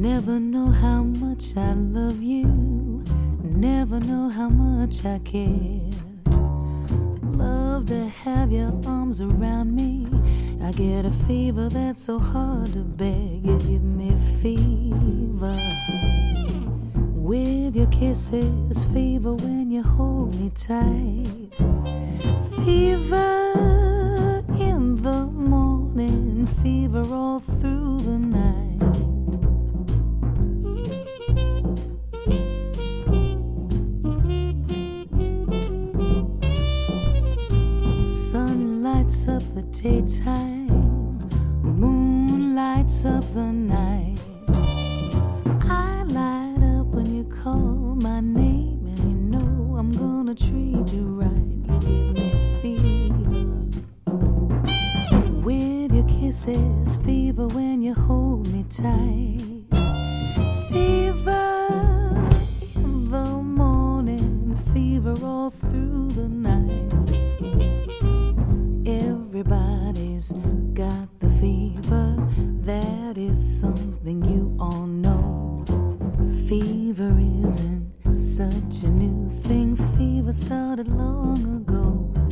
Never know how much I love you, never know how much I care. Love to have your arms around me. I get a fever that's so hard to bear. You give me fever with your kisses, fever when you hold me tight. Fever in the morning, fever all through the night. Sun lights up the daytime, moon lights up the night. I light up when you call my name, and you know I'm gonna treat you right. You give me fever with your kisses, fever when you hold me tight. Fever in the morning, fever all through the night. Everybody's got the fever, that is something you all know. Fever isn't such a new thing, fever started long ago.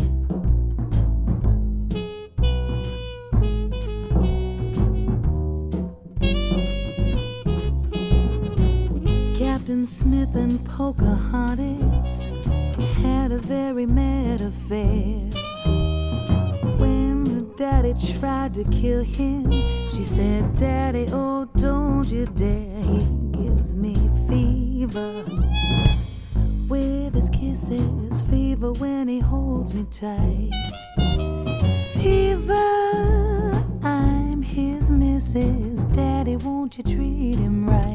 Captain Smith and Pocahontas had a very mad affair. When her daddy tried to kill him, she said, "Daddy, oh, don't you dare. He gives me fever with his kisses, fever when he holds me tight. Fever, I'm his missus. Daddy, won't you treat him right?"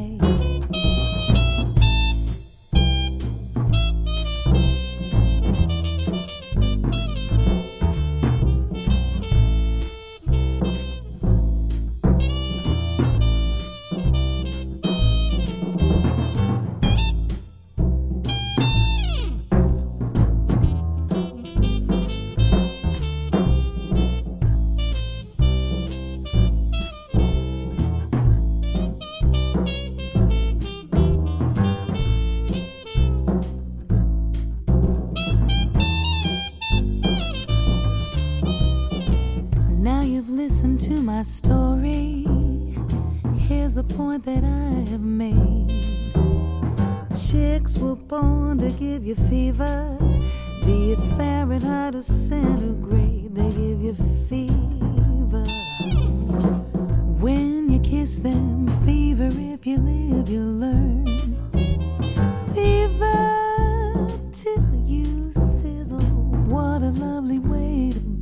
Now you've listened to my story. Here's the point that I have made. Chicks were born to give you fever, be it Fahrenheit or centigrade. They give you fever when you kiss them. Fever if you live, you learn. Fever till you sizzle. What a lovely way to